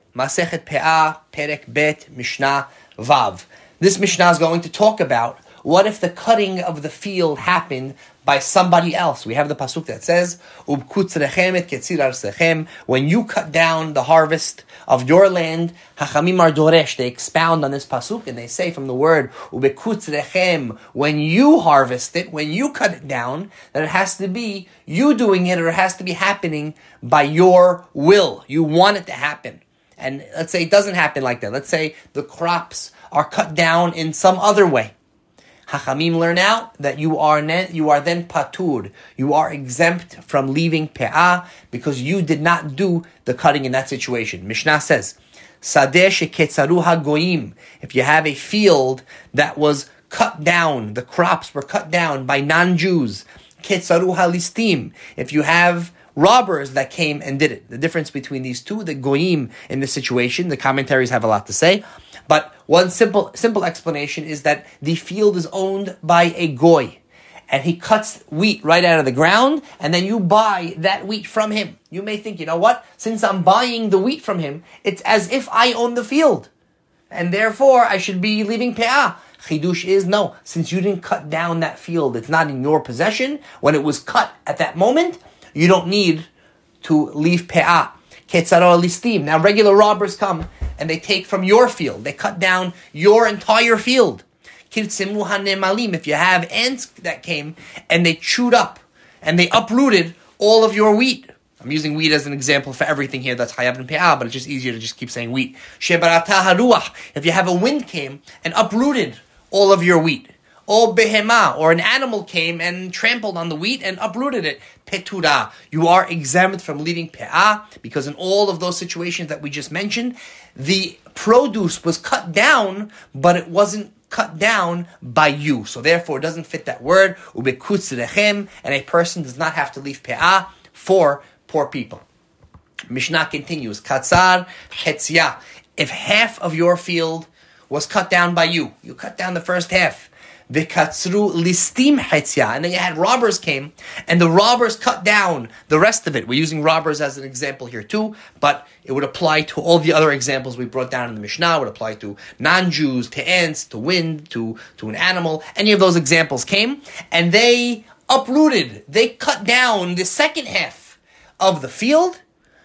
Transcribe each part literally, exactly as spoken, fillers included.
Masechet Pe'ah, Perek Bet, Mishnah Vav. This Mishnah is going to talk about what if the cutting of the field happened by somebody else. We have the pasuk that says, "Ubkutzrechem et ketzir arsechem." When you cut down the harvest of your land, Hachamim are doresh. They expound on this pasuk and they say from the word "ubekutzrechem," when you harvest it, when you cut it down, that it has to be you doing it, or it has to be happening by your will. You want it to happen. And let's say it doesn't happen like that. Let's say the crops are cut down in some other way. Hachamim learn out that you are ne- you are then patur. You are exempt from leaving pe'ah because you did not do the cutting in that situation. Mishnah says, Sadeh sheketzaru hagoyim. If you have a field that was cut down, the crops were cut down by non-Jews. Ketzaru halistim. If you have robbers that came and did it. The difference between these two, the goyim in this situation, the commentaries have a lot to say. But one simple simple explanation is that the field is owned by a goy. And he cuts wheat right out of the ground, and then you buy that wheat from him. You may think, you know what? Since I'm buying the wheat from him, it's as if I own the field. And therefore, I should be leaving pe'ah. Chidush is, no, since you didn't cut down that field, it's not in your possession. When it was cut at that moment, you don't need to leave pe'ah. Ketzaro listim. Now regular robbers come and they take from your field. They cut down your entire field. Kirtzemu hanemalim. If you have ants that came and they chewed up and they uprooted all of your wheat. I'm using wheat as an example for everything here that's hayav and pe'ah, but it's just easier to just keep saying wheat. Shebarata haruach. If you have a wind came and uprooted all of your wheat. Or behema, or an animal came and trampled on the wheat and uprooted it. Petura, you are exempt from leaving pe'ah, because in all of those situations that we just mentioned, the produce was cut down, but it wasn't cut down by you. So therefore, it doesn't fit that word, ubekutzrechem, and a person does not have to leave pe'ah for poor people. Mishnah continues, katzar chetzia. If half of your field was cut down by you, you cut down the first half, V'katzru listim chetzia, and then you had robbers came, and the robbers cut down the rest of it. We're using robbers as an example here too, but it would apply to all the other examples we brought down in the Mishnah. It would apply to non-Jews, to ants, to wind, to, to an animal. Any of those examples came, and they uprooted, they cut down the second half of the field.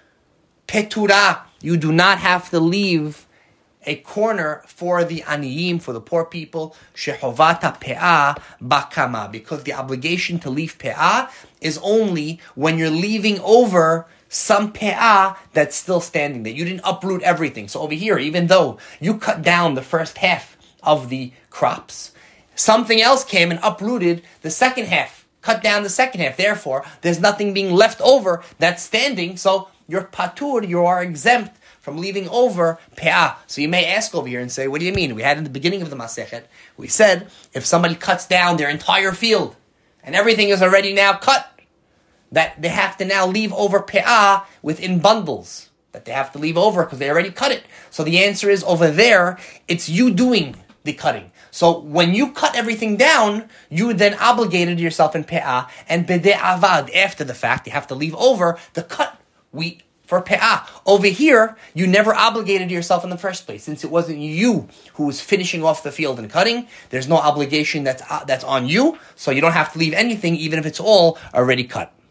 Petura, you do not have to leave a corner for the aniyim, for the poor people, shehovata pe'ah bakama, because the obligation to leave pe'ah is only when you're leaving over some pe'ah that's still standing, that you didn't uproot everything. So over here, even though you cut down the first half of the crops, something else came and uprooted the second half, cut down the second half. Therefore, there's nothing being left over that's standing, so you're patur, you are exempt from leaving over pe'ah. So you may ask over here and say, what do you mean? We had in the beginning of the Masechet, we said, if somebody cuts down their entire field, and everything is already now cut, that they have to now leave over pe'ah within bundles, that they have to leave over because they already cut it. So the answer is, over there, it's you doing the cutting. So when you cut everything down, you then obligated yourself in pe'ah, and bede'avad, after the fact, you have to leave over the cut wheat for pe'ah. Over here, you never obligated yourself in the first place. Since it wasn't you who was finishing off the field and cutting, there's no obligation that's, uh, that's on you, so you don't have to leave anything, even if it's all already cut.